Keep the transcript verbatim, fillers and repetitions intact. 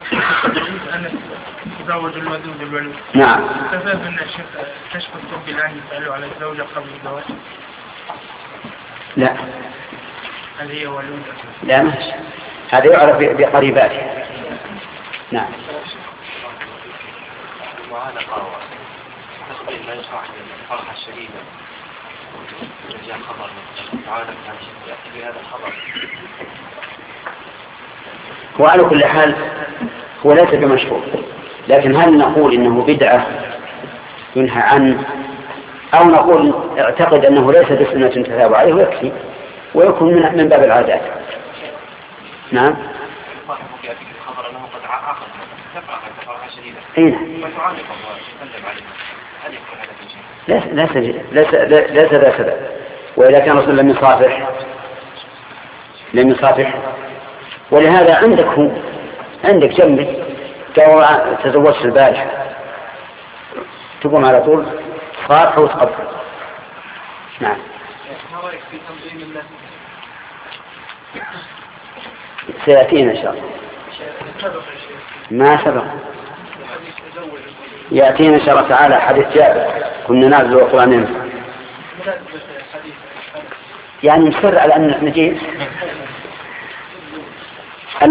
أنا تزوج الودود الولود. نعم. تفهم أن الشيخ كشف الطب الآن يسألوا على الزوجة قبل الزواج. لا. هل هي ولودة؟ لا ماشي. هذا يعرف بقريباته. نعم. وهذا قاوة تقبل ما يشرح الفرحة الشديدة جاء خبر تعالى بهذا الخبر. وعلى كل حال هو ليس بمشهور، لكن هل نقول إنه بدعة ينهى عنه أو نقول اعتقد أنه ليس بسنة تثاب عليه ويكفي ويكون من من باب العادات. نعم. الخبر أنه قد عاقل تفرح الفرحة الشديدة. أين؟ ليس ليس ليس ليس ذا سبب. وإذا كان رسول لم يصافح لم يصافح ولهذا عندك هو عندك جنبك تزوجت البارحة تقوم على طول صافح وتقبل. نعم. سيأتينا إن شاء الله. ما سبق يأتينا إن شاء الله تعالى حديث جابر كنا نازل القرآن يعني نصر على أن نجيب